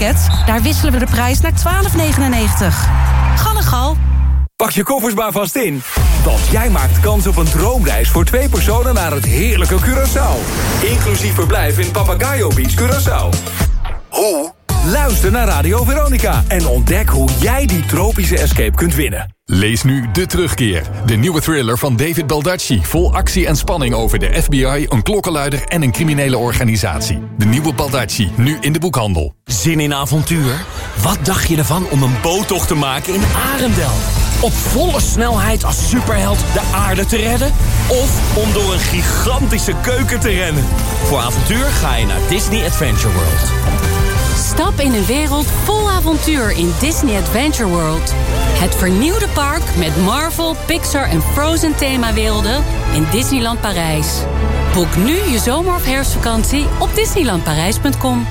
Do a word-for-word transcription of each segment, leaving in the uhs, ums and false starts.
Daar wisselen we de prijs naar twaalf negenennegentig. Gal en gal. Pak je koffers maar vast in. Want jij maakt kans op een droomreis voor twee personen naar het heerlijke Curaçao. Inclusief verblijf in Papagayo Beach, Curaçao. Hoe? Luister naar Radio Veronica en ontdek hoe jij die tropische escape kunt winnen. Lees nu De Terugkeer, de nieuwe thriller van David Baldacci. Vol actie en spanning over de F B I, een klokkenluider en een criminele organisatie. De nieuwe Baldacci, nu in de boekhandel. Zin in avontuur? Wat dacht je ervan om een boottocht te maken in Arendel? Op volle snelheid als superheld de aarde te redden? Of om door een gigantische keuken te rennen? Voor avontuur ga je naar Disney Adventure World. Stap in een wereld vol avontuur in Disney Adventure World. Het vernieuwde park met Marvel, Pixar en Frozen themawerelden in Disneyland Parijs. Boek nu je zomer- of herfstvakantie op disneyland parijs punt com.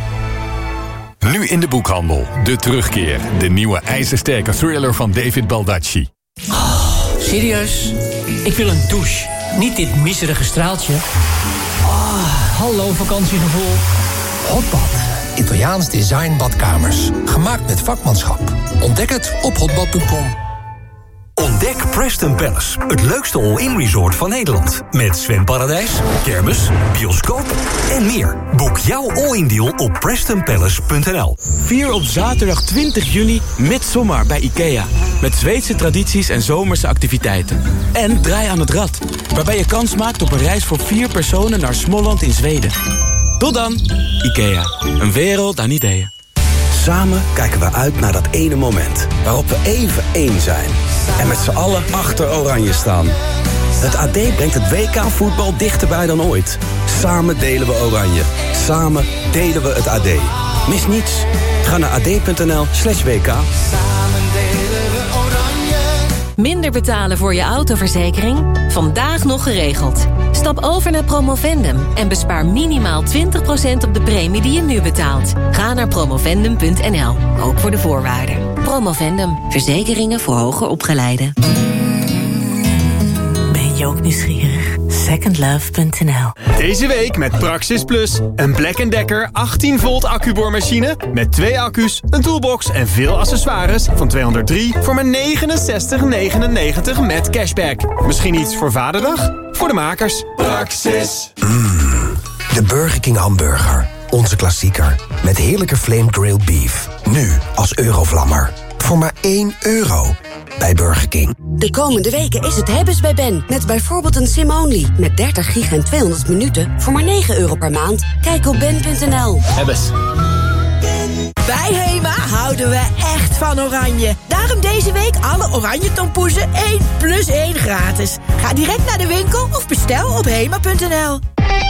Nu in de boekhandel. De Terugkeer, de nieuwe ijzersterke thriller van David Baldacci. Oh, serieus? Ik wil een douche. Niet dit miserige straaltje. Oh, hallo vakantiegevoel. Hotbad. Italiaans design badkamers. Gemaakt met vakmanschap. Ontdek het op hotbad punt com. Ontdek Preston Palace, het leukste all-in resort van Nederland. Met zwemparadijs, kermis, bioscoop en meer. Boek jouw all-in deal op preston palace punt n l. Vier op zaterdag twintig juni Midsommar bij IKEA. Met Zweedse tradities en zomerse activiteiten. En Draai aan het Rad, waarbij je kans maakt op een reis voor vier personen naar Småland in Zweden. Tot dan, IKEA. Een wereld aan ideeën. Samen kijken we uit naar dat ene moment waarop we even één zijn. En met z'n allen achter Oranje staan. Het A D brengt het W K-voetbal dichterbij dan ooit. Samen delen we Oranje. Samen delen we het A D. Mis niets. Ga naar ad.nl slash WK. Minder betalen voor je autoverzekering? Vandaag nog geregeld. Stap over naar Promovendum en bespaar minimaal twintig procent op de premie die je nu betaalt. Ga naar promovendum punt n l, ook voor de voorwaarden. Promovendum, verzekeringen voor hoger opgeleiden. Ben je ook nieuwsgierig? second love punt n l. Deze week met Praxis Plus. Een Black and Decker achttien volt accuboormachine met twee accu's, een toolbox en veel accessoires van tweehonderddrie voor maar negenenzestig negenennegentig met cashback. Misschien iets voor Vaderdag? Voor de makers. Praxis. Mm, de Burger King hamburger. Onze klassieker. Met heerlijke flame grilled beef. Nu als Eurovlammer. Voor maar één euro. Bij Burger King. De komende weken is het hebben's bij Ben. Met bijvoorbeeld een sim-only. Met dertig gig en tweehonderd minuten voor maar negen euro per maand. Kijk op ben punt n l. Hebbes. Bij Hema houden we echt van oranje. Daarom deze week alle oranje tompoezen één plus één gratis. Ga direct naar de winkel of bestel op hema punt n l.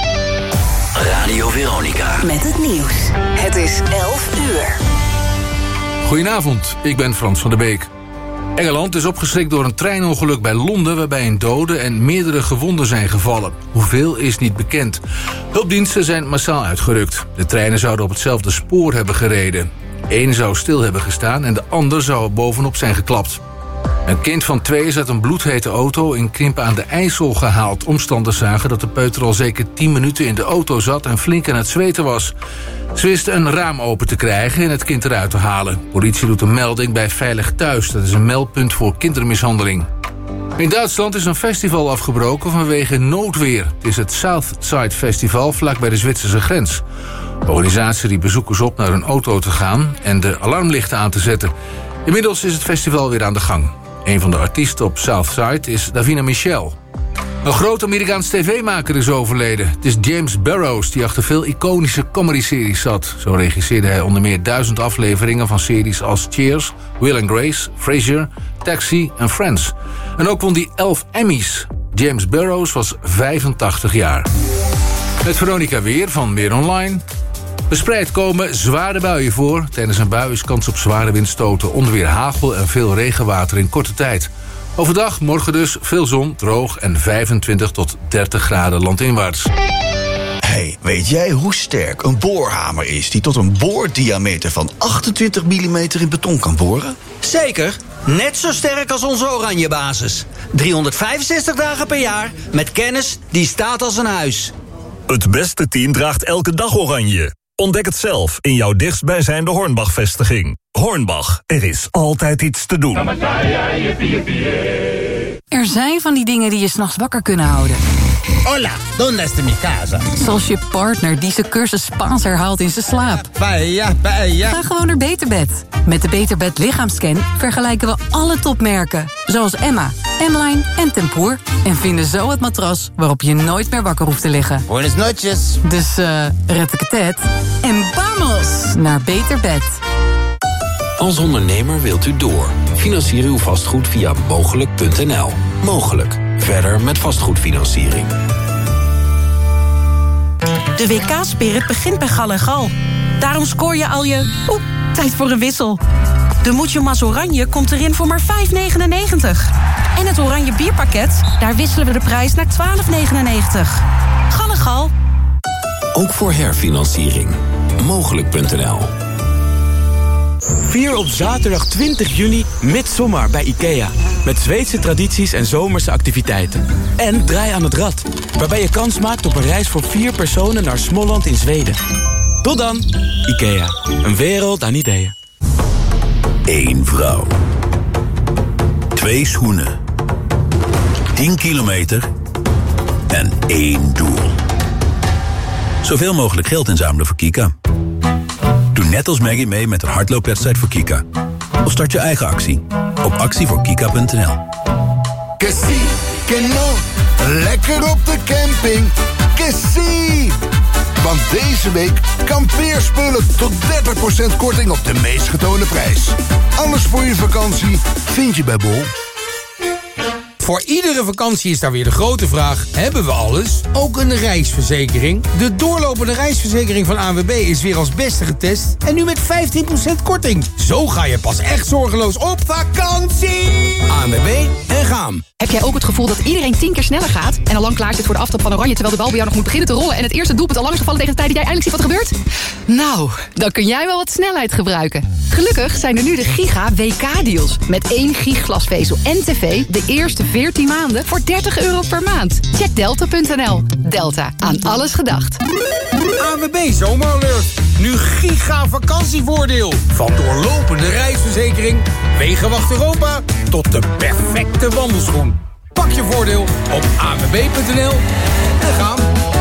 Radio Veronica. Met het nieuws. Het is elf uur. Goedenavond, ik ben Frans van der Beek. Engeland is opgeschrikt door een treinongeluk bij Londen waarbij een dode en meerdere gewonden zijn gevallen. Hoeveel is niet bekend. Hulpdiensten zijn massaal uitgerukt. De treinen zouden op hetzelfde spoor hebben gereden. Eén zou stil hebben gestaan en de ander zou er bovenop zijn geklapt. Een kind van twee is uit een bloedhete auto in Krimpen aan de IJssel gehaald. Omstanders zagen dat de peuter al zeker tien minuten in de auto zat en flink aan het zweten was. Ze wisten een raam open te krijgen en het kind eruit te halen. Politie doet een melding bij Veilig Thuis. Dat is een meldpunt voor kindermishandeling. In Duitsland is een festival afgebroken vanwege noodweer. Het is het Southside Festival vlakbij de Zwitserse grens. De organisatie riep bezoekers op naar hun auto te gaan en de alarmlichten aan te zetten. Inmiddels is het festival weer aan de gang. Een van de artiesten op Southside is Davina Michel. Een groot Amerikaans tv-maker is overleden. Het is James Burrows, die achter veel iconische comedy-series zat. Zo regisseerde hij onder meer duizend afleveringen van series als Cheers, Will and Grace, Frasier, Taxi en Friends. En ook won hij elf Emmys. James Burrows was vijfentachtig jaar. Met Veronica Weer van Weer Online. Verspreid komen zware buien voor. Tijdens een bui is kans op zware windstoten, onweer, hagel en veel regenwater in korte tijd. Overdag, morgen dus, veel zon, droog en vijfentwintig tot dertig graden landinwaarts. Hey, weet jij hoe sterk een boorhamer is die tot een boordiameter van achtentwintig millimeter in beton kan boren? Zeker, net zo sterk als onze oranje basis. driehonderdvijfenzestig dagen per jaar met kennis die staat als een huis. Het beste team draagt elke dag oranje. Ontdek het zelf in jouw dichtstbijzijnde Hornbach-vestiging. Hornbach, er is altijd iets te doen. Er zijn van die dingen die je 's nachts wakker kunnen houden. Hola, ¿dónde está mi casa? Zoals je partner die zijn cursus Spaans herhaalt in zijn slaap. Paella, paella. Ga gewoon naar Beterbed. Met de Beterbed lichaamscan vergelijken we alle topmerken. Zoals Emma, M-Line en Tempoor. En vinden zo het matras waarop je nooit meer wakker hoeft te liggen. Buenas noches. Dus eh, uh, red ik het het. En vamos naar Beterbed. Als ondernemer wilt u door. Financier uw vastgoed via mogelijk punt n l. Mogelijk. Verder met vastgoedfinanciering. De W K-spirit begint bij Gal en Gal. Daarom scoor je al je... Oeh, tijd voor een wissel. De Mucho Mas Oranje komt erin voor maar vijf negenennegentig. En het Oranje bierpakket, daar wisselen we de prijs naar twaalf negenennegentig. Gal en Gal. Ook voor herfinanciering. mogelijk punt n l. Vier op zaterdag twintig juni Midsommar bij IKEA. Met Zweedse tradities en zomerse activiteiten. En Draai aan het Rad, waarbij je kans maakt op een reis voor vier personen naar Småland in Zweden. Tot dan, IKEA. Een wereld aan ideeën. Eén vrouw. Twee schoenen. Tien kilometer. En één doel. Zoveel mogelijk geld inzamelen voor Kika. Doe net als Maggie mee met een hardloopwedstrijd voor Kika. Of start je eigen actie op actie voor kika punt n l. Que sí, que no. Lekker op de camping. Que sí. Want deze week kampeerspullen tot dertig procent korting op de meest getoonde prijs. Alles voor je vakantie vind je bij Bol. Voor iedere vakantie is daar weer de grote vraag: hebben we alles? Ook een reisverzekering? De doorlopende reisverzekering van A N W B is weer als beste getest en nu met vijftien procent korting. Zo ga je pas echt zorgeloos op vakantie! A N W B en gaan. Heb jij ook het gevoel dat iedereen tien keer sneller gaat en al lang klaar zit voor de aftrap van Oranje, terwijl de bal bij jou nog moet beginnen te rollen en het eerste doelpunt al lang is gevallen tegen de tijd dat jij eindelijk ziet wat er gebeurt? Nou, dan kun jij wel wat snelheid gebruiken. Gelukkig zijn er nu de Giga W K-deals. Met één gig glasvezel en tv de eerste veertien maanden voor dertig euro per maand. Check delta punt n l. Delta, aan alles gedacht. A N W B Zomeralert. Nu giga vakantievoordeel. Van doorlopende reisverzekering, Wegenwacht Europa tot de perfecte wandelschoen. Pak je voordeel op a n w b punt n l en gaan.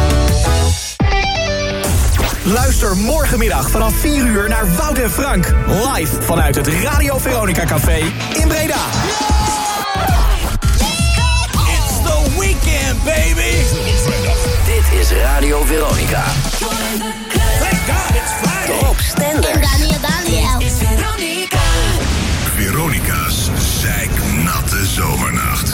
Luister morgenmiddag vanaf vier uur naar Wout en Frank. Live vanuit het Radio Veronica Café in Breda. It's the weekend, baby. Dit is Radio Veronica. Thank God it's Friday. Top Standards. Daniel, Daniel. It's Veronica. Veronica's zeiknatte zomernacht.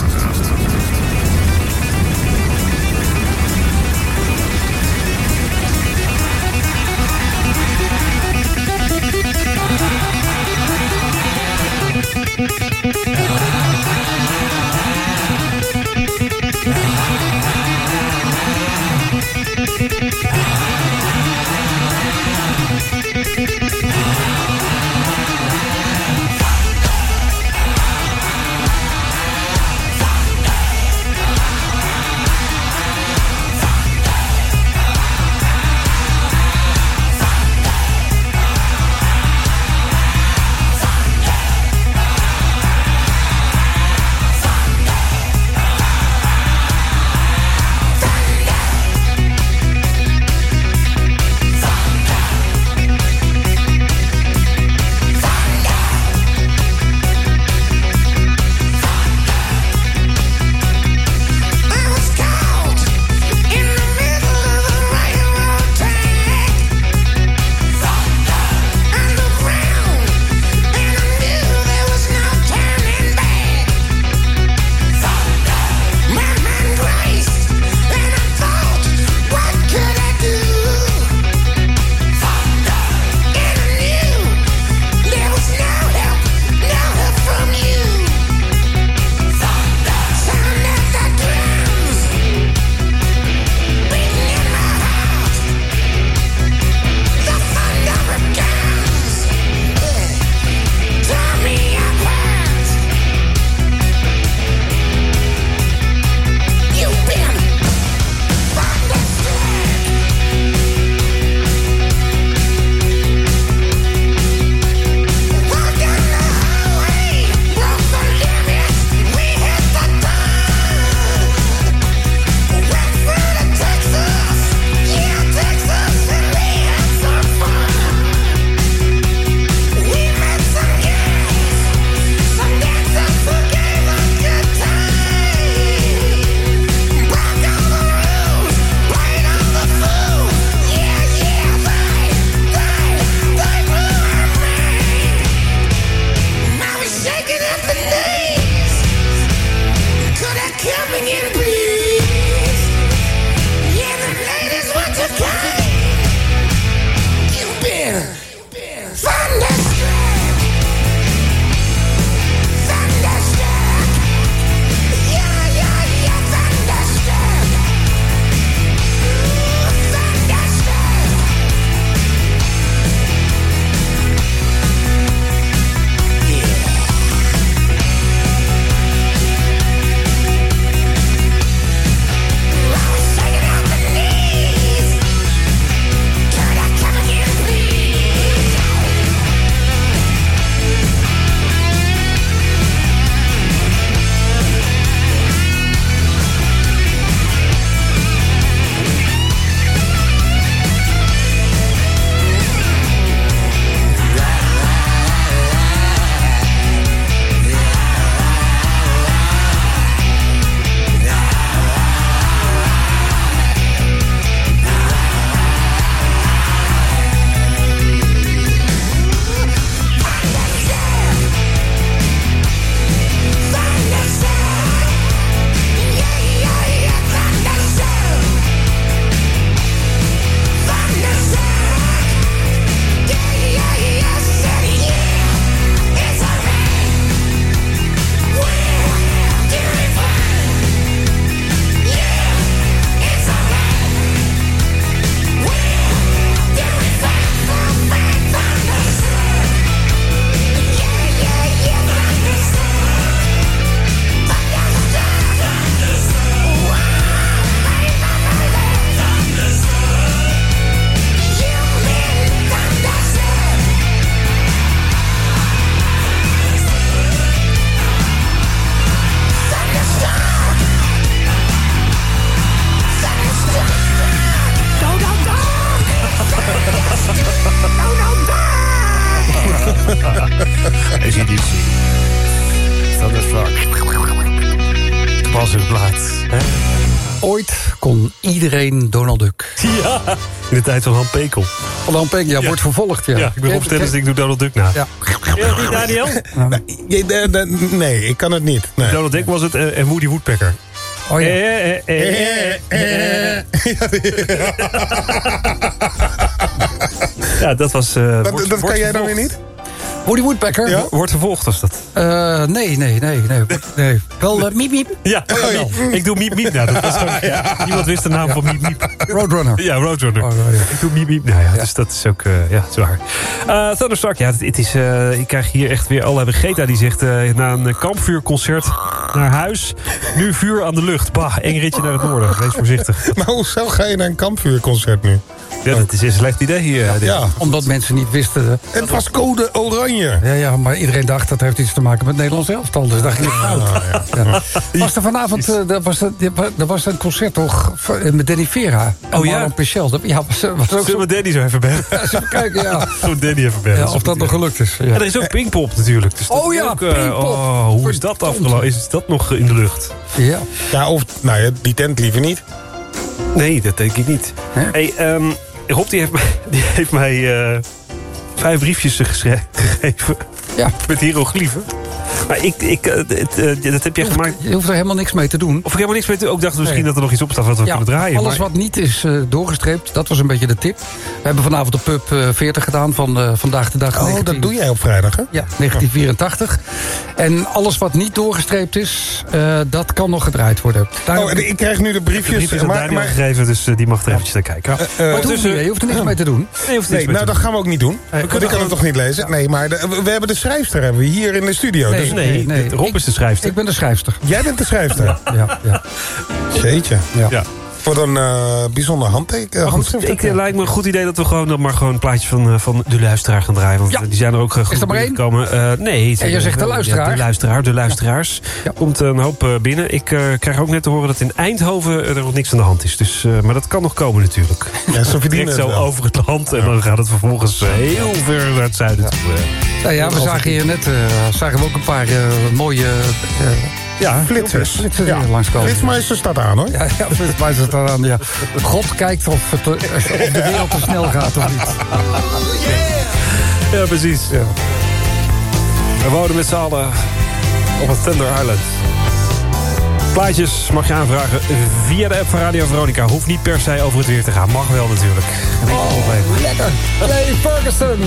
ooit kon iedereen Donald Duck. Ja, in de tijd van Han Pekel. Van Han Pekel, ja, Ja. wordt vervolgd, ja. Ja, ik ben opstellen, dus ik doe Donald Duck na. Ja. Ja, niet Daniel? Nee, nee, ik kan het niet. Nee. Donald Duck was het eh, en Woody Woodpecker. Oh ja. Eh, eh, eh, eh, eh. Ja, dat was... eh, Dat, wordt- dat wordt kan jij dan vervolgd. weer niet? Woody Woodpecker? Ja? Wordt vervolgd, was dat? Uh, nee, nee, nee, nee. nee. Wel uh, miep miep. Ja, Oh, ja. ik doe Miep Miep na. Dat was gewoon, niemand wist de naam van Miep Miep. Roadrunner. Ja, Roadrunner. Oh, ja. Ik doe Miep Miep. Nou ja, dus dat is ook uh, ja, zwaar. Uh, Thunderstruck, ja, het, het is, uh, ik krijg hier echt weer allerlei Geta die zegt... Uh, na een kampvuurconcert naar huis, nu vuur aan de lucht. Bah, eng ritje naar het noorden. Wees voorzichtig. Maar hoezo ga je naar een kampvuurconcert nu? Ja, dat is een slecht idee hier. Uh, Ja, Omdat mensen niet wisten... het was code oranje. Ja, ja, maar iedereen dacht dat heeft iets te maken met het Nederlands elftal. Dus dat ging het fout. Ja. Was er vanavond uh, er was, er, er was een concert toch met Danny Vera. En Oh ja? Marlon Pichel. Dat- Ja, was, was ook Zullen we zo... Danny zo even bellen? Ja, eens even kijken, ja. Zullen we Danny even bellen? Ja, of dat nog gelukt is. Ja. En er is ook Pinkpop natuurlijk. Dus dat Oh is ja, ook, uh, Pinkpop. oh, hoe is dat afgelopen? Is dat nog in de lucht? Ja. Ja, of nou ja, die tent liever niet. Nee, dat denk ik niet. Hè? Hey, um, Rob die heeft mij, die heeft mij uh, vijf briefjes geschre- gegeven. Ja. Met hieroglyphen. Maar ik, ik, uh, het, uh, dat heb jij Je hoeft, gemaakt. je hoeft er helemaal niks mee te doen. Of ik helemaal niks mee te. Ook dachten we misschien Nee. dat er nog iets op staat wat we Ja, kunnen draaien. alles maar- wat niet is uh, doorgestreept, dat was een beetje de tip. We hebben vanavond de pub uh, veertig gedaan van uh, Vandaag de Dag. Oh, negentien dat doe jij op vrijdag, hè? Ja, negentien vierentachtig. En alles wat niet doorgestreept is, uh, dat kan nog gedraaid worden. Daar Oh, en ik krijg nu de Ik heb de briefjes. briefjes aan maar, Daniel maar, gegeven, dus uh, die mag er eventjes naar kijken. Ja. eh, Maar het hoeft tussen- niet, je hoeft er niks mee te doen. Nee, hoeft er niks nee, mee nou, te dat doen. gaan we ook niet doen. Nee, Want ik kan het toch niet lezen? Nee, maar de- we hebben de schrijfster hebben we hier in de studio. Nee, dus Nee, nee, nee. Rob is de schrijfster. Ik ben de schrijfster. jij bent de schrijfster. Ja, ja. Jeetje. Ja. Ja. Wat een uh, bijzonder handteken. Maar goed, ik, uh, lijkt me een goed idee dat we gewoon dan maar gewoon plaatjes van, uh, van de luisteraar gaan draaien. Want Ja. die zijn er ook uh, goed Is er maar één? gekomen. Uh, nee. En je zegt de luisteraar? Ja, de luisteraar, de luisteraars. Ja. Komt een hoop uh, binnen. Ik uh, krijg ook net te horen dat in Eindhoven er nog niks aan de hand is. Dus, uh, maar dat kan nog komen natuurlijk. Ja, ze verdienen Direct het zo wel. over het land. En dan gaat het vervolgens uh, heel ver naar het zuiden toe. Uh. Nou ja, we zagen hier net uh, zagen we ook een paar uh, mooie uh, Ja, Flitsers. flitsers Ja. hier langskomen. Flitsmeister staat aan, hoor. Ja, ja, flitsmeister staat aan. Ja. God kijkt of, het, of de wereld te snel gaat of niet. Ja, precies. Ja. We wonen met z'n allen op het Thunder Island. Plaatjes mag je aanvragen via de app van Radio Veronica. Hoeft niet per se over het weer te gaan. Mag wel natuurlijk. Oh, lekker. Jay Ferguson.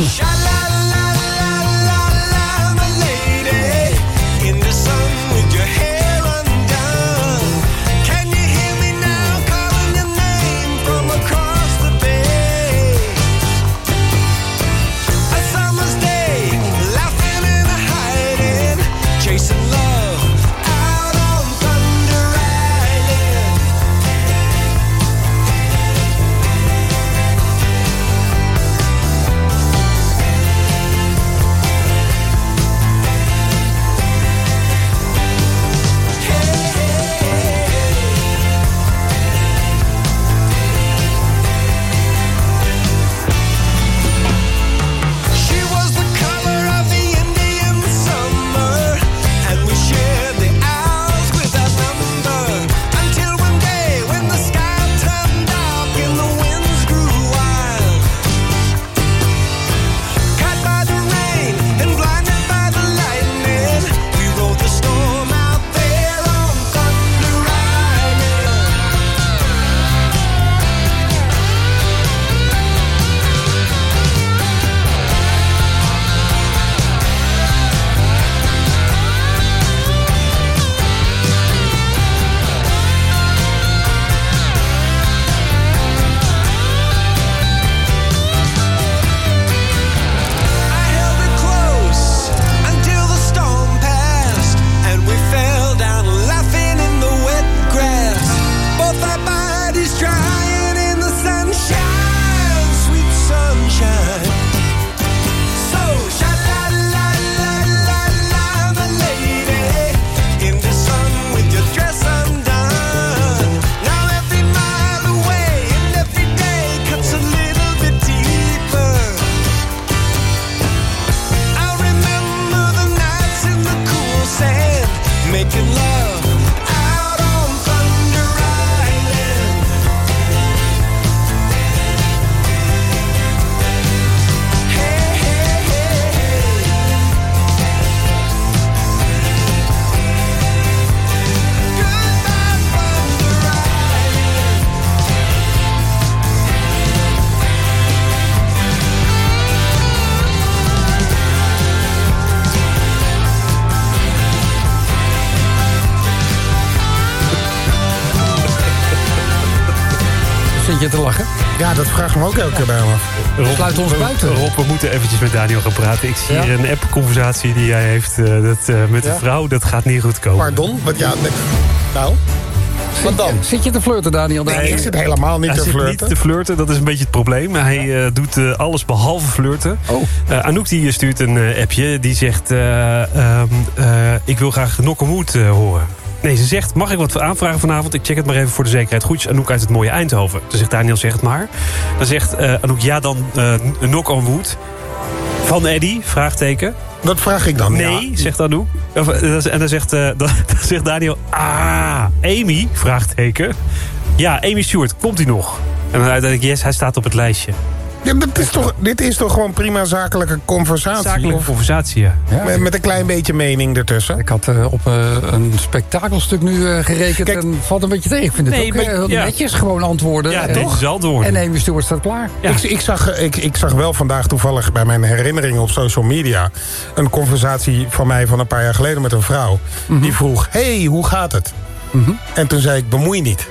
je te lachen? Ja, dat vraagt me ook elke keer bij me. Rob, Sluit ons buiten. Rob, we moeten eventjes met Daniel gaan praten. Ik zie ja? hier een app-conversatie die jij heeft uh, dat, uh, met ja? een vrouw. Dat gaat niet goed komen. Pardon? Wat, ja, nee. Nou... Wat dan? Zit je te flirten, Daniel? Nee, nee ik zit helemaal niet hij te flirten. Hij zit niet te flirten, dat is een beetje het probleem. Hij uh, doet uh, alles behalve flirten. Oh. Uh, Anouk die stuurt een uh, appje. Die zegt, uh, uh, uh, ik wil graag Knock 'em Wood uh, horen. Nee, ze zegt, mag ik wat aanvragen vanavond? Ik check het maar even voor de zekerheid. Groetjes, Anouk uit het mooie Eindhoven. Ze zegt, Daniel, zeg het maar. Dan zegt uh, Anouk, ja dan uh, Knock 'em Wood. Van Eddie, vraagteken. Dat vraag ik dan, Nee, ja. zegt Anouk. En dan zegt, uh, dan zegt Daniel... Ah, Amy, vraagteken. Ja, Amy Stewart, komt hij nog? En dan uiteindelijk, yes, hij staat op het lijstje. Ja, dat is toch, dit is toch gewoon prima zakelijke conversatie? Zakelijke of? conversatie, ja. ja. Met, met een klein beetje mening ertussen. Ik had uh, op uh, een spektakelstuk nu uh, gerekend. Kijk, en valt een beetje tegen. Ik vind het nee, ook uh, ja. netjes gewoon antwoorden. Ja, en, toch? antwoorden. En Amy Stewart staat klaar. Ja. Ik, ik, zag, ik, ik zag wel vandaag toevallig bij mijn herinneringen op social media... een conversatie van mij van een paar jaar geleden met een vrouw. Mm-hmm. Die vroeg, hey, hoe gaat het? Mm-hmm. En toen zei ik, bemoei niet.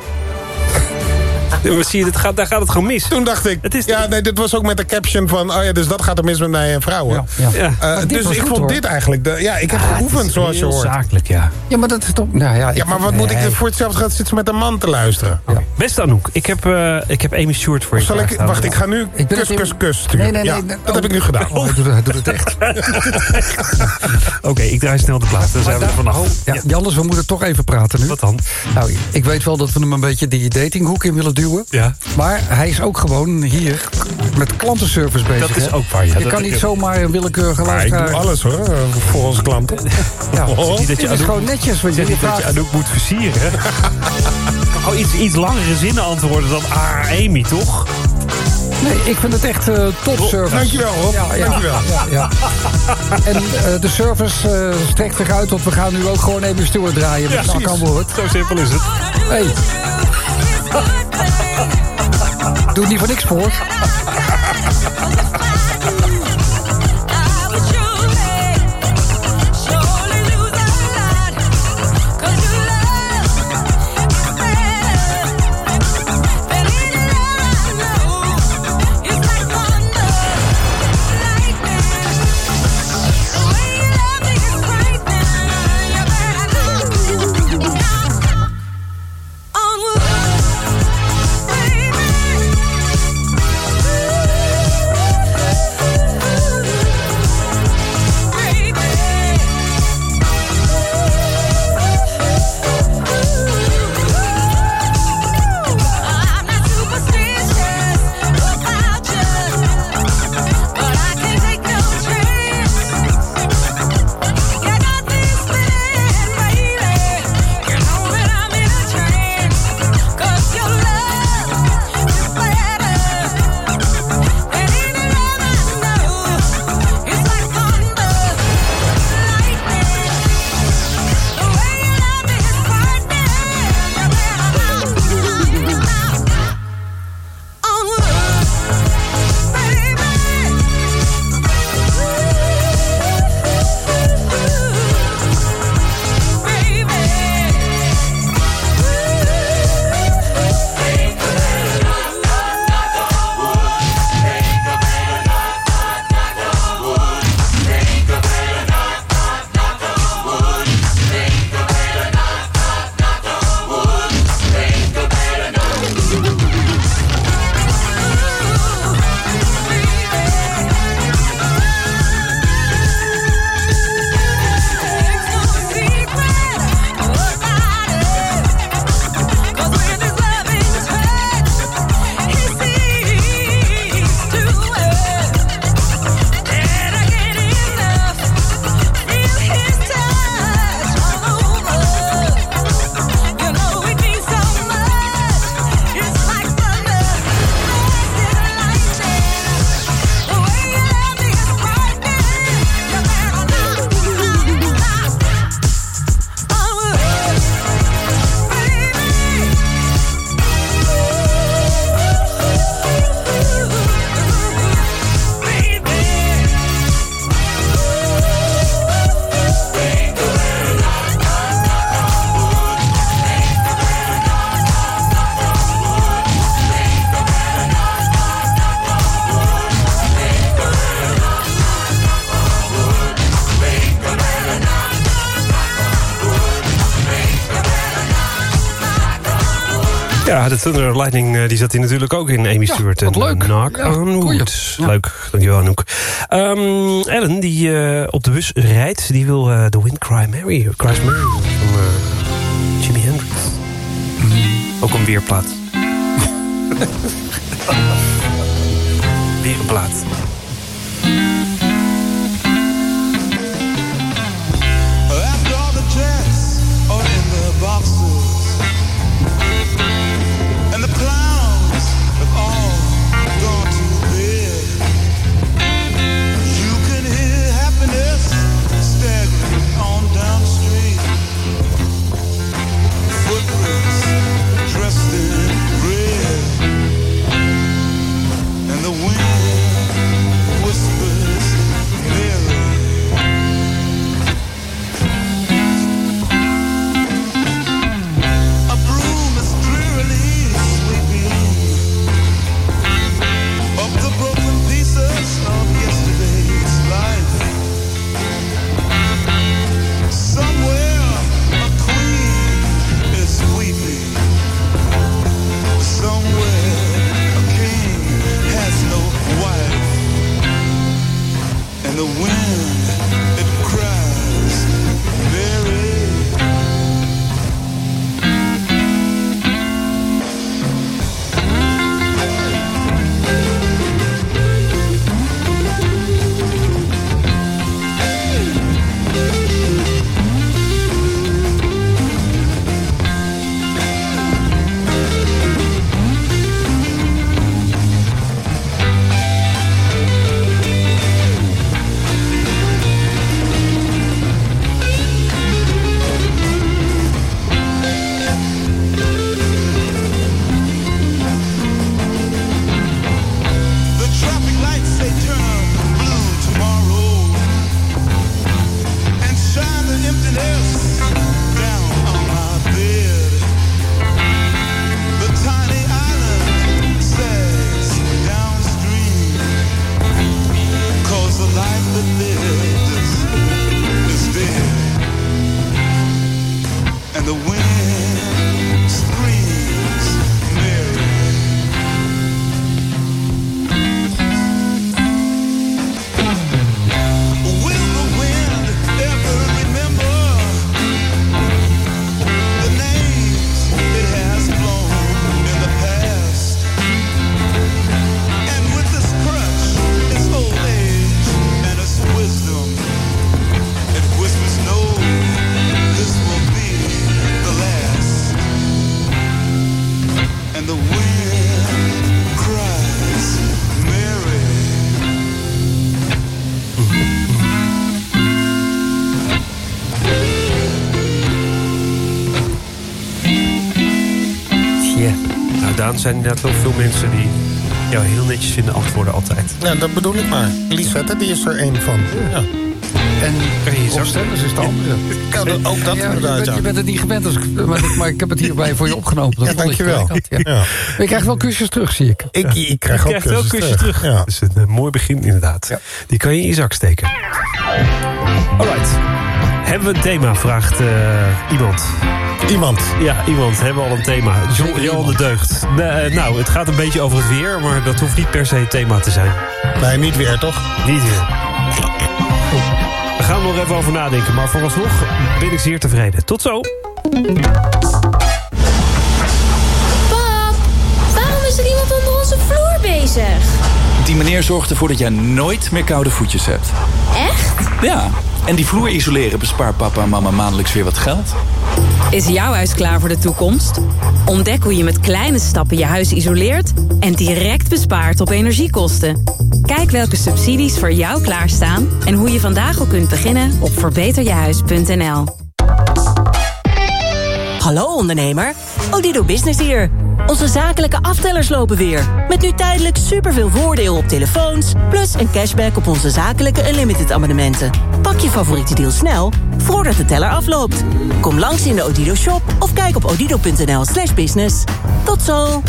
Zie je, gaat, daar gaat het gewoon mis. Toen dacht ik, het is ja, nee, dit was ook met de caption van... oh ja, dus dat gaat er mis met mij en vrouwen. Ja, ja. Uh, dus ik goed, vond hoor. dit eigenlijk... De, ja, ik heb ah, geoefend, zoals je hoort. Zakelijk, ja. Ja, maar dat is toch... Nou, ja, ja, maar wat nee. moet ik voor hetzelfde gaan zitten met een man te luisteren? Ja. Beste Anouk, ik heb, uh, ik heb Amy Stewart voor je. Zal ik, wacht, ik ga nu ik kus, kus, kus sturen. Nee, nee, nee, ja, nee, dat oh, heb ik nu gedaan. Oh, hij, doet, hij doet het echt. Oké, okay, ik draai snel de plaat. Dan zijn we er vanaf. Ja, ja. Janders, we moeten toch even praten nu. Wat dan? Nou, ik weet wel dat we hem een beetje die datinghoek in willen duwen. Ja. Maar hij is ook gewoon hier met klantenservice bezig. Dat is hè? ook waar, ja. Je kan niet ik... zomaar een willekeurige luisteraar... Ik doe alles hoor, voor onze klanten. Ja, oh. dat het is Anouk... gewoon netjes. Wat je niet dat je Anouk moet versieren. oh, iets, iets langere zinnen antwoorden dan ah, Amy, toch? Nee, ik vind het echt uh, topservice. Dankjewel, Rob. Ja, ja, Dankjewel. Ja, ja. En uh, de service uh, strekt zich uit, want we gaan nu ook gewoon even Stewart draaien. Ja, met een woord. Zo simpel is het. Hey. Doe het niet voor niks voor. Ja, de Thunder Lightning uh, die zat hier natuurlijk ook in. Amy Ja, Stewart wat en leuk. Knock Ja, on goeie. Wood. Ja. Leuk, dankjewel Anouk. Um, Ellen, die uh, op de bus rijdt, die wil uh, The Wind Cry Mary, Cries Mary van uh, Jimi Hendrix. Mm. Ook een weerplaat. Weer een plaat. After all the jets are in the boxes and the clowns have all gone to bed, you can hear happiness staggering on down the street. Footprints dressed in red, and the wind whispers Mary. A broom is drearily sweeping up the broken pieces of yesterday's life. Somewhere a queen is weeping. Somewhere a king has no wife. And the wind, it cries, Mary. The traffic lights say turn blue tomorrow and shine the emptiness down on my bed. The tiny island sags downstream, 'cause the life that lived is, is dead. And the wind screams Mary. Will the wind ever remember the names it has blown in the past? And with this crutch, its old age and its wisdom, it whispers, no, this will be the last. And the wind cries, Mary. Tja. Nou, Daan, zijn inderdaad wel veel mensen die jou heel netjes vinden antwoorden altijd. Ja, dat bedoel ik maar. Lisette, die is er één van. Ja. En kan je je opstellers is de andere. Ja, dat- ook dat ja, je, inderdaad, bent, ja. je bent het niet gewend, als ik, maar, ik- maar ik heb het hierbij voor je opgenomen. Dat Ja, vond ik dankjewel. gelijk had, ja. Ja. Maar je krijgt wel kusjes terug, zie ik. Ik, ik krijg ook Je krijgt wel een kusjes kusje terug. Ja. Dat is een eh, mooi begin inderdaad. Die kan je in je zak steken. Alright. Hebben we een thema, vraagt eh, iemand. Iemand? Ja, iemand. Hebben we al een thema. John, Johan de Deugd. Nee, eh, nou, het gaat een beetje over het weer, maar dat hoeft niet per se het thema te zijn. Nee, niet weer, toch? Niet weer. We gaan er nog even over nadenken, maar vooralsnog ben ik zeer tevreden. Tot zo. Pap, waarom is er iemand onder onze vloer bezig? Die meneer zorgt ervoor dat jij nooit meer koude voetjes hebt. Echt? Ja, en die vloer isoleren bespaart papa en mama maandelijks weer wat geld. Is jouw huis klaar voor de toekomst? Ontdek hoe je met kleine stappen je huis isoleert en direct bespaart op energiekosten. Kijk welke subsidies voor jou klaarstaan en hoe je vandaag al kunt beginnen op verbeter je huis punt n l. Hallo ondernemer, Odido Business hier. Onze zakelijke aftellers lopen weer. Met nu tijdelijk superveel voordeel op telefoons... plus een cashback op onze zakelijke Unlimited abonnementen. Pak je favoriete deal snel, voordat de teller afloopt. Kom langs in de Odido shop of kijk op odido punt n l slash business. Tot zo!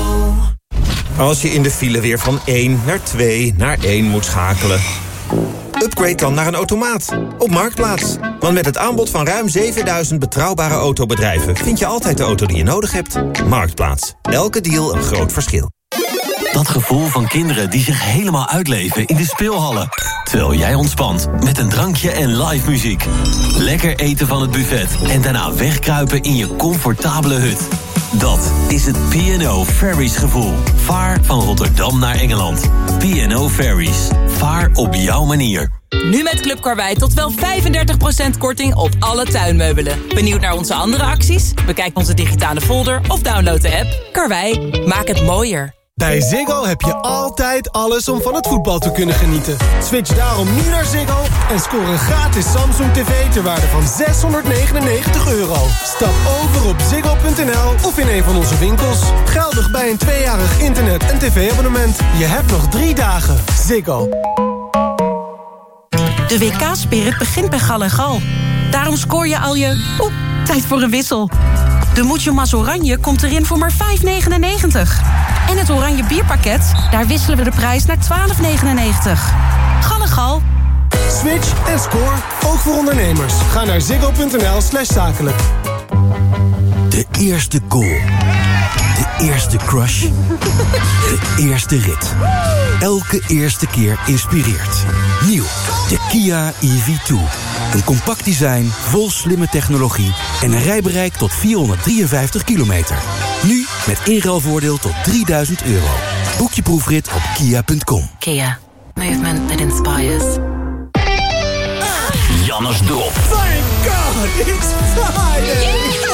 Als je in de file weer van één naar twee naar één moet schakelen. Upgrade dan naar een automaat. Op Marktplaats. Want met het aanbod van ruim zevenduizend betrouwbare autobedrijven... vind je altijd de auto die je nodig hebt. Marktplaats. Elke deal een groot verschil. Dat gevoel van kinderen die zich helemaal uitleven in de speelhallen. Terwijl jij ontspant met een drankje en live muziek. Lekker eten van het buffet en daarna wegkruipen in je comfortabele hut. Dat is het P en O Ferries gevoel. Vaar van Rotterdam naar Engeland. P en O Ferries. Vaar op jouw manier. Nu met Club Karwei tot wel vijfendertig procent korting op alle tuinmeubelen. Benieuwd naar onze andere acties? Bekijk onze digitale folder of download de app. Karwei, maak het mooier. Bij Ziggo heb je altijd alles om van het voetbal te kunnen genieten. Switch daarom nu naar Ziggo en score een gratis Samsung tv ter waarde van zeshonderdnegenennegentig euro. Stap over op ziggo punt n l of in een van onze winkels. Geldig bij een tweejarig internet- en tv-abonnement. Je hebt nog drie dagen. Ziggo. De W K-spirit begint bij Gal en Gal. Daarom scoor je al je... Oeh, tijd voor een wissel. De Mucho Mas Oranje komt erin voor maar vijf negenennegentig. En het Oranje bierpakket, daar wisselen we de prijs naar twaalf negenennegentig. Gal en Gal. Switch en score, ook voor ondernemers. Ga naar ziggo punt n l slash zakelijk. De eerste goal. De eerste crush. De eerste rit. Elke eerste keer inspireert. Nieuw, de Kia E V twee. Een compact design, vol slimme technologie... en een rijbereik tot vierhonderddrieënvijftig kilometer. Nu met inruilvoordeel tot drieduizend euro. Boek je proefrit op kia punt com. Kia. Movement that inspires. Jannes Drop. Thank God, it's Friday!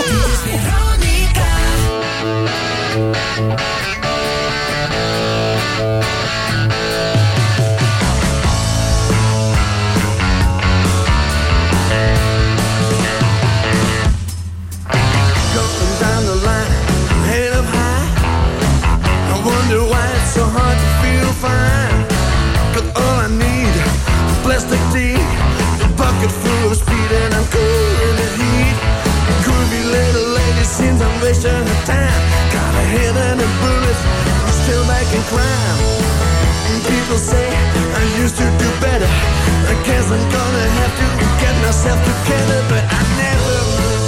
Wonder why it's so hard to feel fine. But all I need is plastic tea, a bucket full of speed, and I'm cool in the heat. Groovy little lady seems I'm wasting her time. Got a head and a bullet, I'm still making crime. And people say I used to do better. I guess I'm gonna have to get myself together, but I never,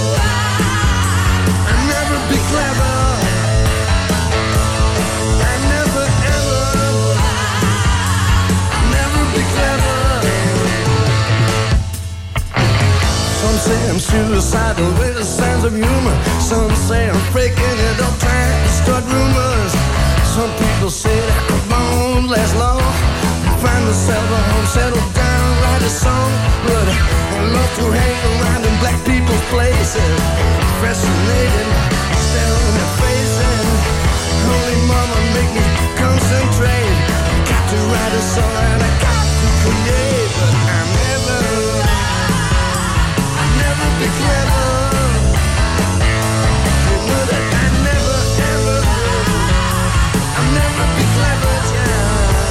I never be clever. Some say I'm suicidal with a sense of humor. Some say I'm faking it up, trying to start rumors. Some people say that I won't last long. Find myself a home, settle down, write a song. But I love to hang around in black people's places. Fascinated, staring at faces. Holy mama, make me concentrate. Got to write a song and I got to create. But I'm never, I'll never be clever. You know that I never, ever will. I'll never be clever, yeah.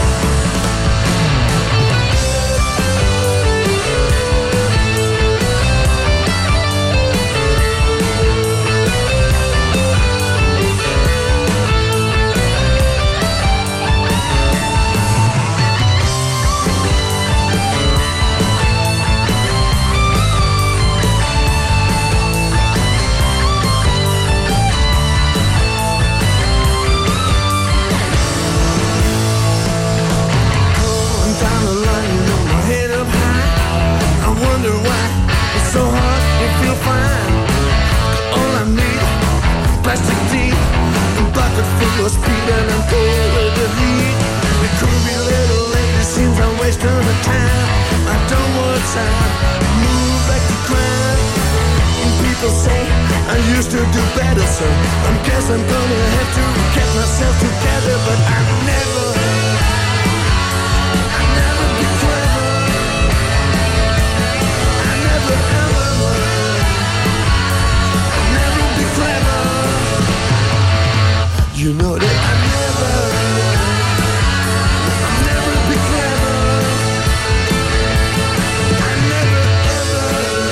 So hard, you feel fine. All I need, plastic tea, a bucket full of speed, and I'm cold with the heat. The groovy little lady seems I'm wasting her time. I don't want time, move back to crime. And people say I used to do better, so I guess I'm gonna have to get myself together, but I never, I never be clever. I never ever. You know that I never, I'll never be clever. I never ever,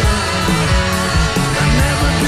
I'll never be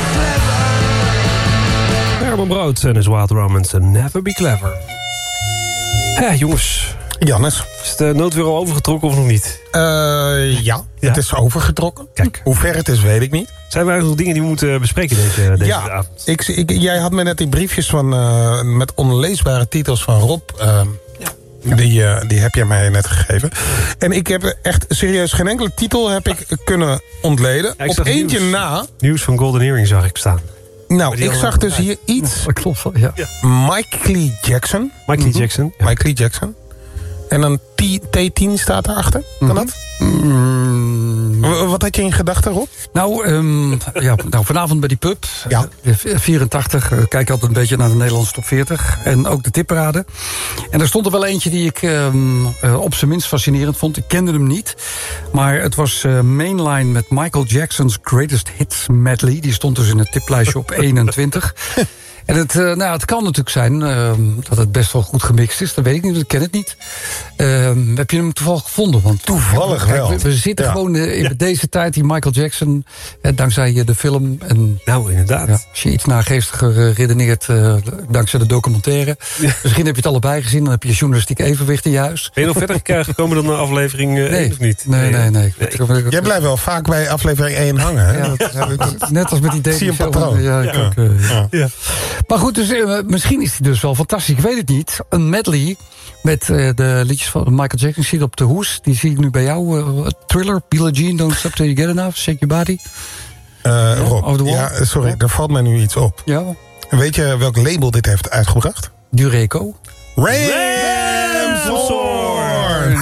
clever. Herman Brood en his Wild Romance and Never Be Clever. Ja, jongens. Jannes. Is de noodweer al overgetrokken of nog niet? Uh, ja, ja, het is overgetrokken. Kijk. Hoe ver het is, weet ik niet. Zijn er nog dingen die we moeten bespreken deze, deze ja, avond? Ik, ik, jij had me net die briefjes van, uh, met onleesbare titels van Rob... Uh, ja. Die, uh, die heb jij mij net gegeven. En ik heb echt serieus geen enkele titel heb ik kunnen ontleden. Ja, Op eentje nieuws, na... Nieuws van Golden Earring zag ik staan. Nou, ik zag dus hier iets... Dat klopt wel, ja. ja. Michael Jackson. Michael mm-hmm. Jackson. Ja. Michael Jackson. En dan T tien staat daarachter. Kan mm-hmm. dat? Mm. Wat had je in gedachten, Rob? Nou, um, ja, nou, vanavond bij die pub. Ja. Uh, vierentachtig. Uh, kijk altijd een beetje naar de Nederlandse top veertig. En ook de tipparade. En er stond er wel eentje die ik um, uh, op zijn minst fascinerend vond. Ik kende hem niet. Maar het was uh, Mainline met Michael Jackson's Greatest Hits Medley. Die stond dus in het tiplijstje op eenentwintig. En het, uh, nou, het kan natuurlijk zijn uh, dat het best wel goed gemixt is. Dat weet ik niet, ik ken het niet. Uh, heb je hem toevallig gevonden? Want, toevallig kijk, wel. We, we zitten ja. gewoon uh, in ja. deze tijd, die Michael Jackson... Uh, dankzij uh, de film. En, nou, inderdaad. Ja, als je iets naargeestiger uh, redeneert, uh, dankzij de documentaire. Ja. Misschien heb je het allebei gezien, dan heb je journalistiek evenwicht in je huis. Ben je nog verder gekomen dan naar aflevering uh, nee. één of niet? Nee, nee, nee. nee. nee. Jij blijft wel vaak bij aflevering één hangen. Hè? Ja. Dat, dat, net als met die Daily Zie je een patroon. Ja, ik ja. ook, uh, ja. ja. Maar goed, dus, uh, misschien is die dus wel fantastisch. Ik weet het niet. Een medley met uh, de liedjes van Michael Jackson. Zie je op de hoes. Die zie ik nu bij jou. Uh, Thriller, Billie Jean, Don't Stop Till You Get Enough. Shake Your Body. Uh, ja, Rob, ja, sorry, daar valt mij nu iets op. Ja. Weet je welk label dit heeft uitgebracht? Dureco. Ramshorn!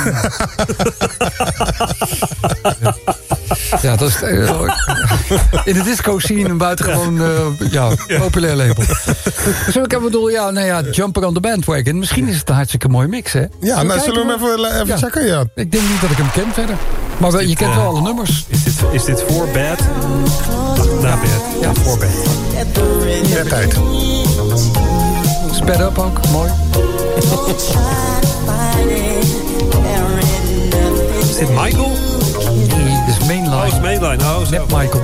Ja, dat is uh, in de disco scene een buitengewoon uh, ja, populair label. Zo, ik bedoel, ja, nou ja, Jumping on the Bandwagon. Misschien is het een hartstikke mooie mix, hè? Ja, nou, zullen we hem even, even ja. checken? Ja. Ik denk niet dat ik hem ken verder. Maar wel, je kent uh, wel alle nummers. Is dit, is dit voor bad? Na bad. Ja, voor bad. Net tijd. Sped up ook, mooi. Is dit Michael? Nee, dit is Mainline. Oh, is Mainline. Oh, zo. Met Michael.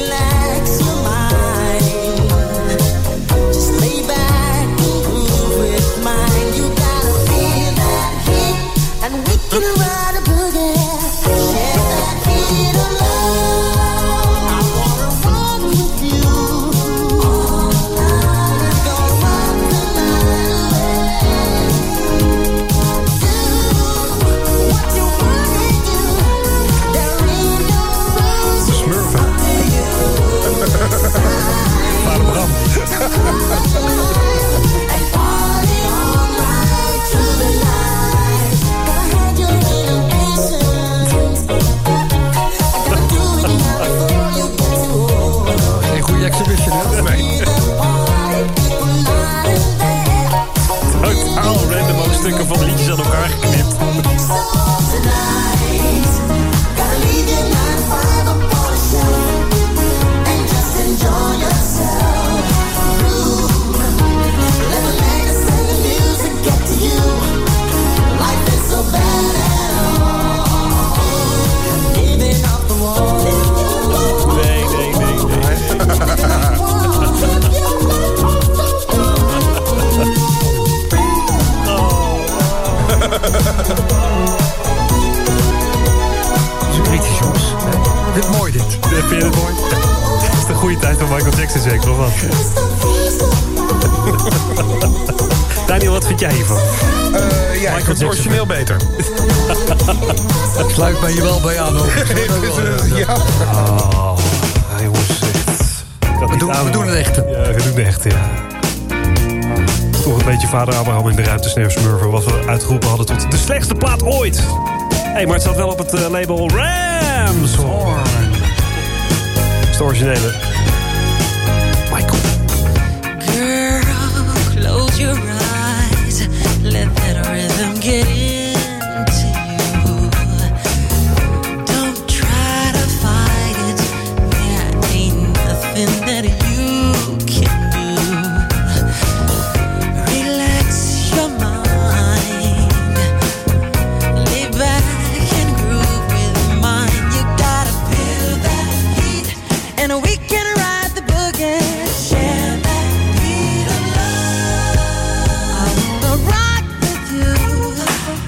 Geen goede exhibition, hè? Nee. Totaal random alle stukken van de liedjes aan elkaar geknipt. Dit mooi, dit. Vind je het mooi? Het is de goede tijd van Michael Jackson, zeker, of wat? Daniel, wat vind jij hiervan? Uh, ja, ik vind het origineel beter. Sluit mij hier wel bij aan, hoor. Ja. Oh, ja, jongens, echt. We doen, we doen het echte. Ja, we doen het echte, ja. Toch een beetje vader Abraham in de ruimte sneeuwsmurfer... wat we uitgeroepen hadden tot de slechtste plaat ooit. Hé, hey, maar het staat wel op het uh, label Ramshorn. Dat is de originele. Michael. Girl, close your eyes. Let that rhythm get into you. Don't try to fight it. There ain't nothing that you can do. Relax your mind. Lay back. And we can ride the boogie, share that beat of love. I wanna rock with you.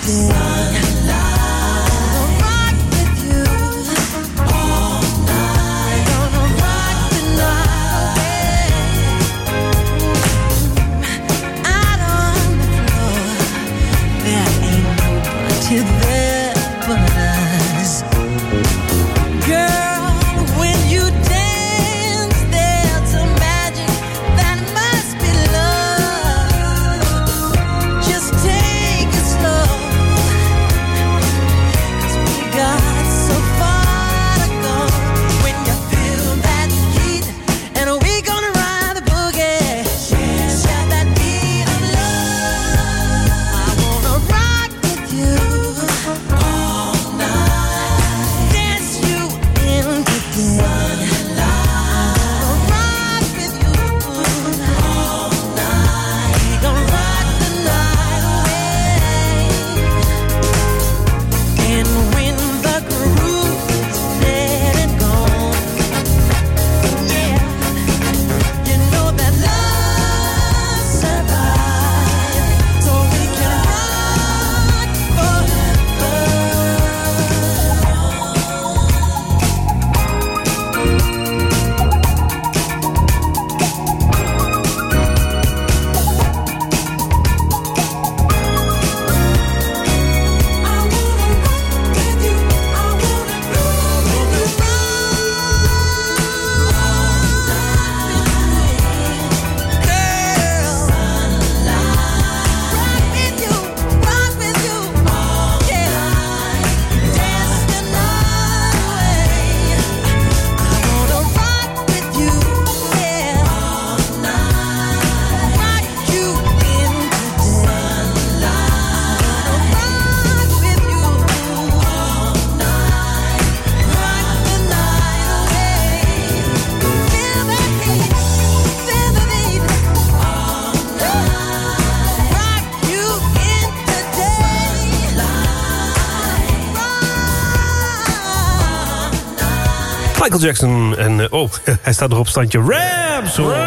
Michael Jackson en... Uh, oh, hij staat nog op standje. Rams! Uh,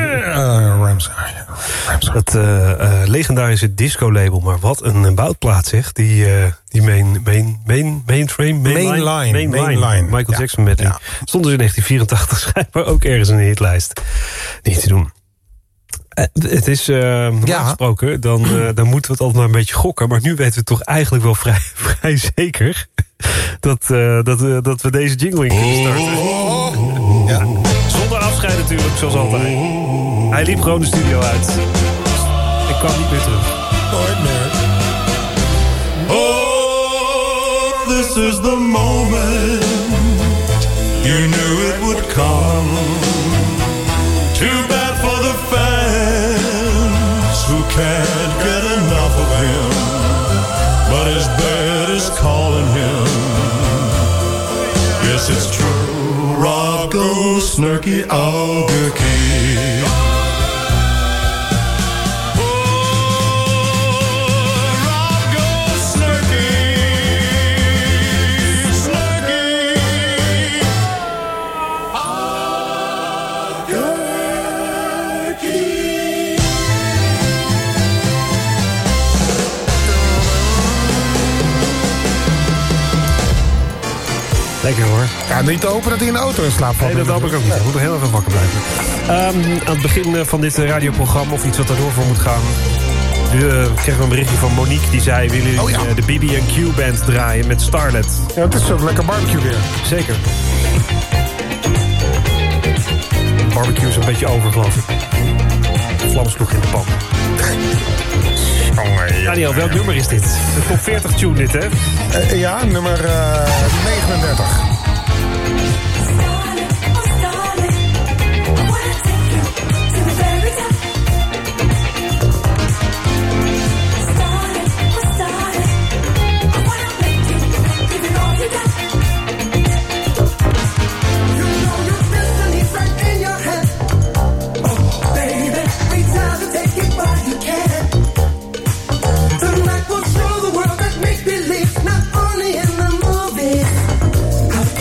Rams. Rams. Dat uh, uh, legendarische disco-label. Maar wat een boutplaat, zeg. Die, uh, die main, main, main, mainframe? Mainline. Main Mainline. Main Michael ja. Jackson met die. Ja. Stond dus in negentien vierentachtig schijnbaar ook ergens in de hitlijst. Niet te doen. Uh, het is, uh, normaal ja. gesproken, dan, uh, dan moeten we het altijd maar een beetje gokken. Maar nu weten we toch eigenlijk wel vrij, vrij zeker... dat, uh, dat, uh, dat we deze jingle in kunnen starten. Oh. Ja. Zonder afscheid natuurlijk, zoals altijd. Hij liep gewoon de studio uit. Ik kwam niet meer terug. Nooit meer. Oh, this is the moment you knew it would come. Too bad for the fans who can't get enough of him. But his bed is calling him. Yes, it's true. Rocco Snarky Albuquerque. Lekker hoor. Ja, niet te hopen dat hij in de auto in slaap valt. Nee, dat hoop ik ook niet. Ik moet nog heel even wakker blijven. Um, aan het begin van dit radioprogramma, of iets wat daardoor voor moet gaan... Nu uh, kregen we een berichtje van Monique, die zei... willen jullie oh, ja. uh, de B B en Q band draaien met Starlet? Ja, het is zo lekker barbecue weer. Zeker. Barbecue is een beetje over, geloof ik. De vlam sloeg in de pan. Oh, Daniel, welk nummer is dit? De top veertig tune dit, hè? Uh, ja, nummer uh, negenendertig. Tonight we'll show the world that make believe not only in the movies.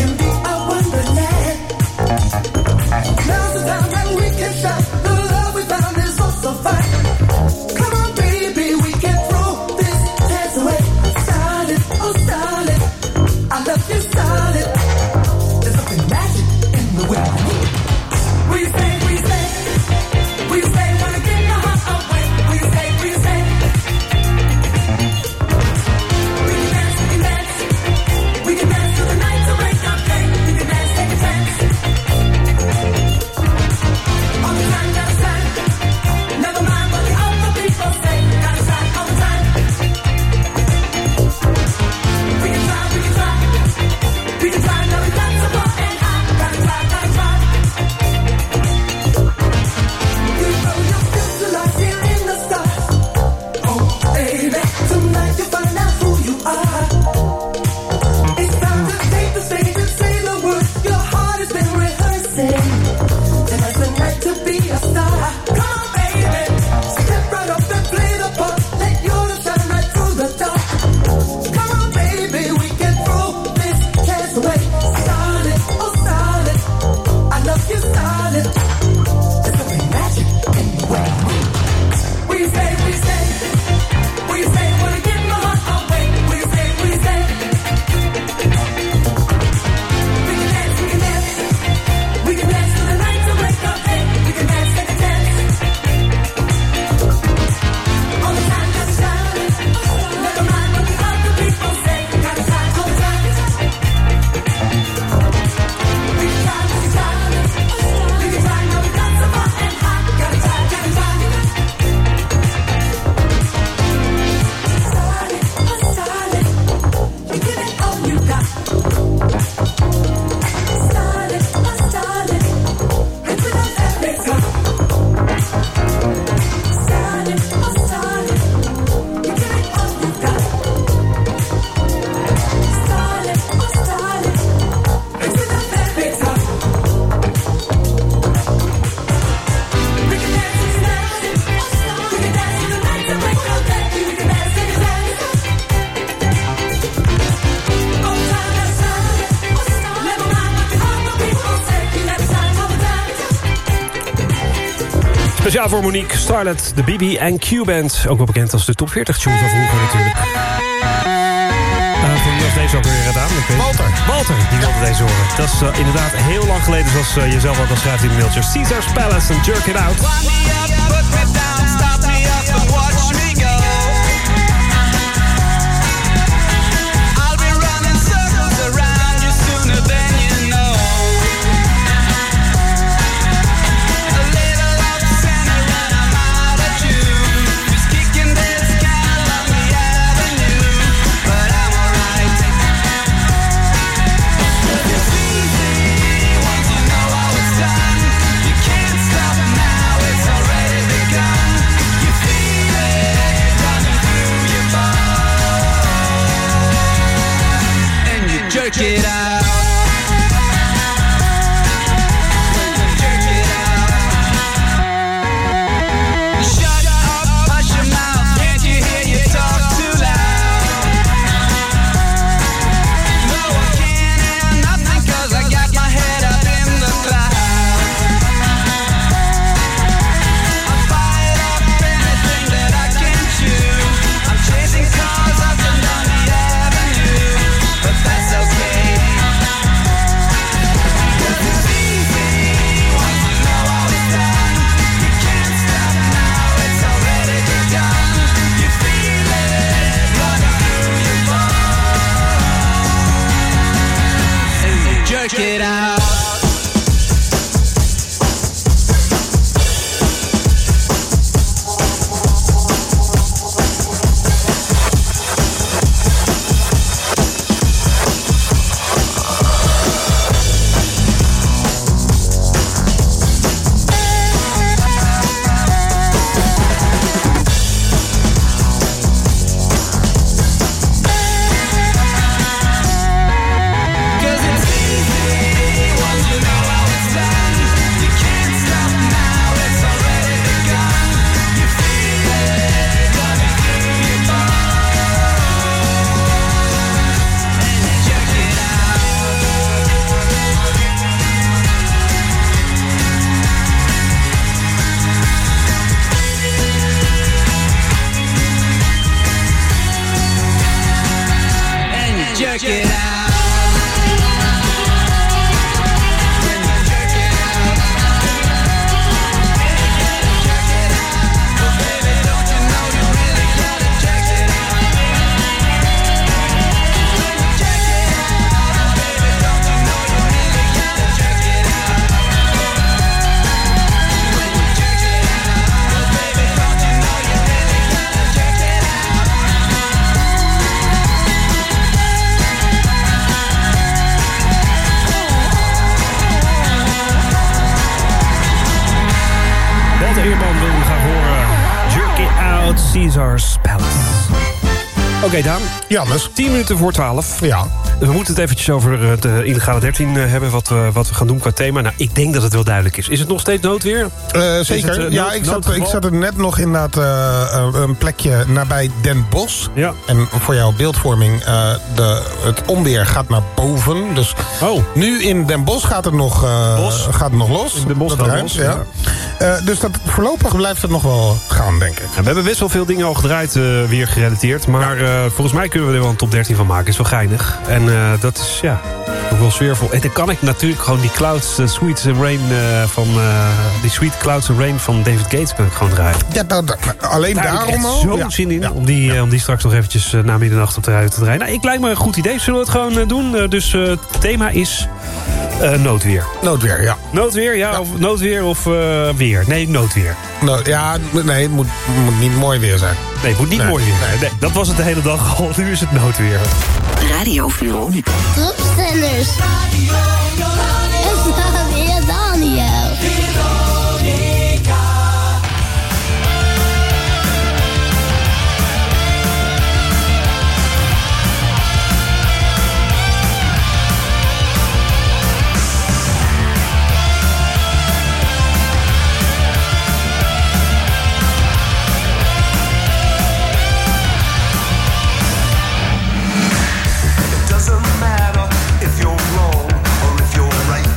Speciaal voor Monique, Starlet, de B B en Q-Band. Ook wel bekend als de top veertig tunes van vroeger natuurlijk. Uh, voor wie was deze ook weer gedaan? Ik weet Walter. Walter, die wilde deze horen. Dat is uh, inderdaad heel lang geleden, zoals uh, je zelf ook al schrijft in de mailtje. Caesar's Palace en Jerk It Out. Jerk it out. Shut up, hush your mouth. Can't you hear you talk too loud? No, I can't hear nothing 'cause I got my head up in the clouds. I bite up anything that I can chew. I'm chasing cars up and down the avenue, but that's okay. It's easy once you know how it's done. You can't stop now, it's already begun. You feel it running through your bones, and you jerk it out. Jerk it out. Eerman wilde graag horen. Jerk It Out, Caesar's Palace. Oké, okay, Daan. Ja, dus. tien minuten voor twaalf. Ja. We moeten het eventjes over de illegale dertien hebben, wat we, wat we gaan doen qua thema. Nou, ik denk dat het wel duidelijk is. Is het nog steeds noodweer? Uh, zeker. Het, uh, ja, nood, ik, zat, ik zat er net nog inderdaad uh, een plekje nabij Den Bosch. Ja. En voor jouw beeldvorming, uh, de, het onweer gaat naar boven. Dus oh. nu in Den Bosch gaat het nog, uh, gaat het nog los. In Den Bosch dat gaat ruimt, los, ja. ja. Uh, dus dat, voorlopig blijft het nog wel gaan, denk ik. Ja, we hebben best wel veel dingen al gedraaid, uh, weer gerelateerd. Maar uh, volgens mij kunnen we er wel een top dertien van maken. Is wel geinig. En uh, dat is, ja, ook wel sfeervol. En dan kan ik natuurlijk gewoon die Clouds, uh, Sweet Rain uh, van... Uh, die Sweet Clouds and Rain van David Gates kan ik gewoon draaien. Ja, nou, da, alleen Daar daarom heb ik al. zo'n ja. zin in ja. om, die, ja. uh, om die straks nog eventjes uh, na middernacht op de radio te draaien. Nou, ik lijkt me een goed idee. Zullen we het gewoon uh, doen? Uh, dus uh, het thema is uh, noodweer. Noodweer, ja. Noodweer, ja. ja. Of noodweer of uh, weer? Nee, noodweer. No, ja, nee, het moet, moet niet mooi weer zijn. Nee, het moet niet nee. mooi weer zijn. Nee, dat was het de hele dag al. Nu is het noodweer. Radio Veronica. Topstanders. En Xavier Daniel. Doesn't matter if you're wrong or if you're right.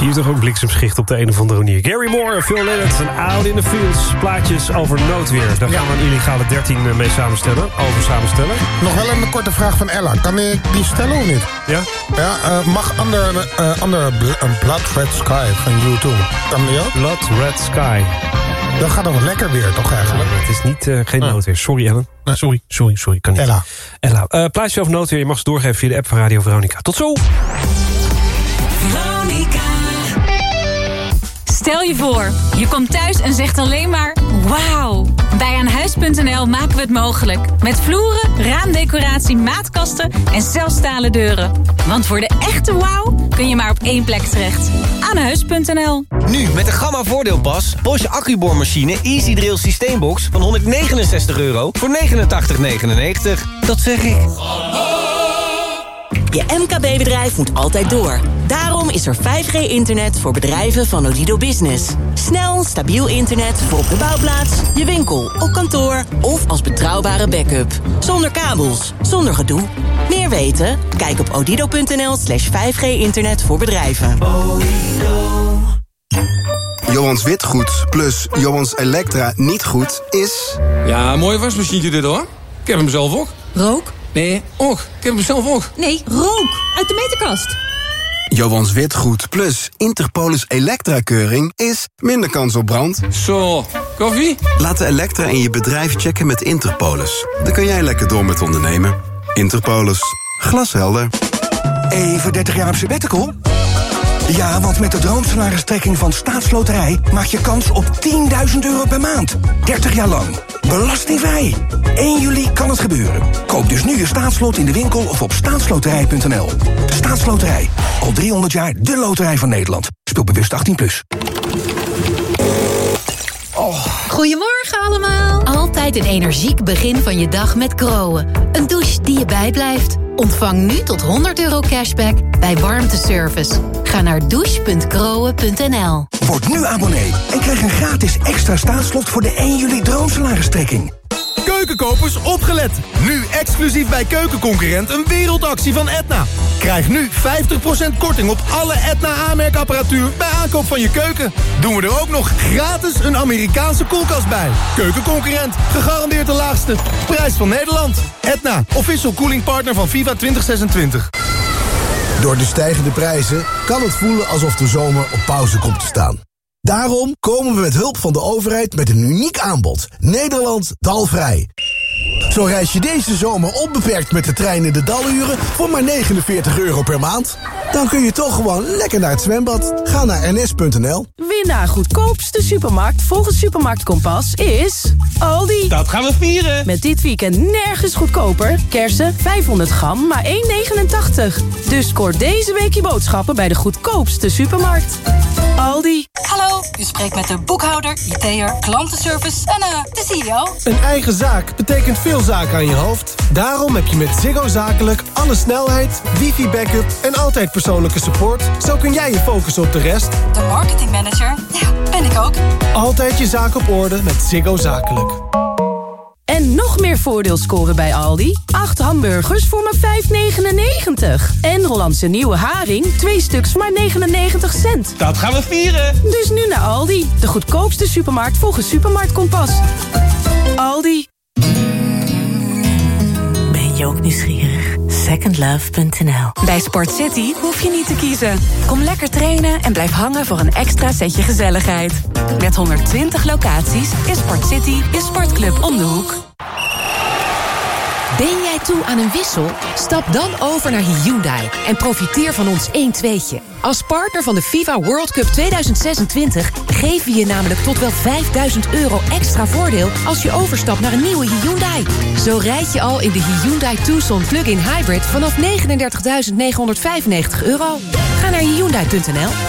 Hier toch ook bliksemschicht op de een of andere manier. Gary Moore, Phil Lynott en Out in the Fields. Plaatjes over noodweer. Daar gaan we een illegale dertien mee samenstellen. Over samenstellen. Nog wel een korte vraag van Ella. Kan ik die stellen of niet? Ja? Ja, uh, mag Under, uh, under bl- uh, Blood Red Sky van U twee. Kan die ook? Blood Red Sky. Dan gaat het lekker weer, toch eigenlijk? Ja, het is niet, uh, geen noodweer. Sorry, Ellen. Nee. Sorry, sorry, sorry. Kan niet. Ella. Ella. Uh, plaatje over noodweer. Je mag ze doorgeven via de app van Radio Veronica. Tot zo! Veronica. Stel je voor, je komt thuis en zegt alleen maar wauw. Bij Aanhuis punt n l maken we het mogelijk. Met vloeren, raamdecoratie, maatkasten en zelfs stalen deuren. Want voor de echte wauw kun je maar op één plek terecht. Aanhuis punt n l. Nu met de Gamma voordeelpas. Bosch accuboormachine Easy Drill systeembox van honderdnegenenzestig euro voor negenentachtig negenennegentig. Dat zeg ik. Je M K B-bedrijf moet altijd door. Daarom is er vijf G internet voor bedrijven van Odido Business. Snel, stabiel internet voor op de bouwplaats, je winkel, op kantoor of als betrouwbare backup. Zonder kabels, zonder gedoe. Meer weten? Kijk op odido punt n l slash vijf G internet voor bedrijven. Johans Witgoed plus Johans Elektra niet goed is... Ja, een mooie wasmachine dit hoor. Ik heb hem zelf ook. Rook? Nee, ook. Ik heb hem zelf ook. Nee, rook! Uit de meterkast. Johans Witgoed plus Interpolis Elektra-keuring is minder kans op brand. Zo, koffie? Laat de Elektra in je bedrijf checken met Interpolis. Dan kun jij lekker door met ondernemen. Interpolis. Glashelder. Even dertig jaar op sabbatical? Ja, want met de droomsalaristrekking van Staatsloterij maak je kans op tienduizend euro per maand. dertig jaar lang. Belastingvrij. één juli kan het gebeuren. Koop dus nu je staatslot in de winkel of op staatsloterij punt n l. Staatsloterij. Al driehonderd jaar de loterij van Nederland. Speel bewust achttien plus. Oh. Goedemorgen allemaal. Altijd een energiek begin van je dag met Groen. Een douche die je bijblijft. Ontvang nu tot honderd euro cashback bij warmteservice. Ga naar douche punt groen punt n l. Word nu abonnee en krijg een gratis extra staatslot voor de één juli droomsalaristrekking. Keukenkopers, opgelet! Nu exclusief bij Keukenconcurrent een wereldactie van Etna. Krijg nu vijftig procent korting op alle Etna aanmerkapparatuur bij aankoop van je keuken. Doen we er ook nog gratis een Amerikaanse koelkast bij. Keukenconcurrent, gegarandeerd de laagste prijs van Nederland. Etna, official cooling partner van FIFA twintig zesentwintig. Door de stijgende prijzen kan het voelen alsof de zomer op pauze komt te staan. Daarom komen we met hulp van de overheid met een uniek aanbod. Nederland dalvrij. Zo reis je deze zomer onbeperkt met de trein in de daluren voor maar negenenveertig euro per maand. Dan kun je toch gewoon lekker naar het zwembad. Ga naar n s punt n l. Winnaar goedkoopste supermarkt volgens Supermarkt Kompas is Aldi. Dat gaan we vieren. Met dit weekend nergens goedkoper. Kersen vijfhonderd gram, maar één negenentachtig. Dus scoor deze week je boodschappen bij de goedkoopste supermarkt. Aldi. Hallo, u spreekt met de boekhouder, I T'er, klantenservice en uh, de C E O. Een eigen zaak betekent veel zaken aan je hoofd. Daarom heb je met Ziggo Zakelijk alle snelheid, wifi-backup en altijd persoonlijke support. Zo kun jij je focussen op de rest. De marketingmanager, ja, ben ik ook. Altijd je zaak op orde met Ziggo Zakelijk. En nog meer voordeel scoren bij Aldi. acht hamburgers voor maar vijf negenennegentig. En Hollandse nieuwe haring, twee stuks voor maar negenennegentig cent. Dat gaan we vieren. Dus nu naar Aldi, de goedkoopste supermarkt volgens Supermarkt Kompas. Aldi. Ben je ook nieuwsgierig? second love punt n l. Bij Sport City hoef je niet te kiezen. Kom lekker trainen en blijf hangen voor een extra setje gezelligheid. Met honderdtwintig locaties is Sport City je sportclub om de hoek. Ben jij toe aan een wissel? Stap dan over naar Hyundai en profiteer van ons één tweetje. Als partner van de FIFA World Cup tweeduizend zesentwintig geven we je namelijk tot wel vijfduizend euro extra voordeel als je overstapt naar een nieuwe Hyundai. Zo rijd je al in de Hyundai Tucson Plug-in Hybrid vanaf negenendertigduizend negenhonderdvijfennegentig euro. Ga naar hyundai punt n l.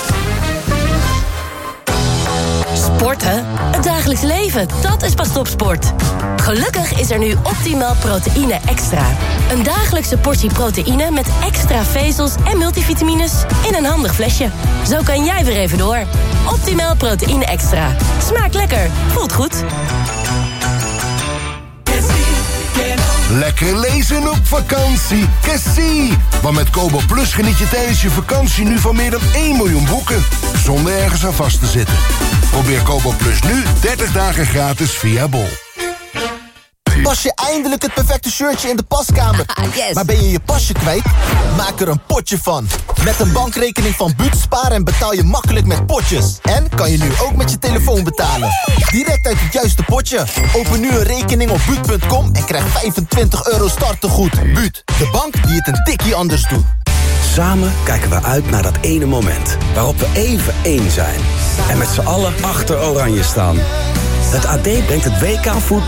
Sporten? Het dagelijks leven, dat is pas topsport. Gelukkig is er nu Optimal Proteïne Extra. Een dagelijkse portie proteïne met extra vezels en multivitamines in een handig flesje. Zo kan jij weer even door. Optimal Proteïne Extra. Smaakt lekker, voelt goed. Lekker lezen op vakantie. Cassie! Want met Kobo Plus geniet je tijdens je vakantie nu van meer dan één miljoen boeken. Zonder ergens aan vast te zitten. Probeer Kobo Plus nu dertig dagen gratis via Bol. Pas je eindelijk het perfecte shirtje in de paskamer. Yes. Maar ben je je pasje kwijt? Maak er een potje van. Met een bankrekening van Buut spaar en betaal je makkelijk met potjes. En kan je nu ook met je telefoon betalen. Direct uit het juiste potje. Open nu een rekening op buut punt com en krijg vijfentwintig euro startegoed. Buut, de bank die het een tikkie anders doet. Samen kijken we uit naar dat ene moment waarop we even één zijn. En met z'n allen achter Oranje staan. Het A D brengt het W K voetbal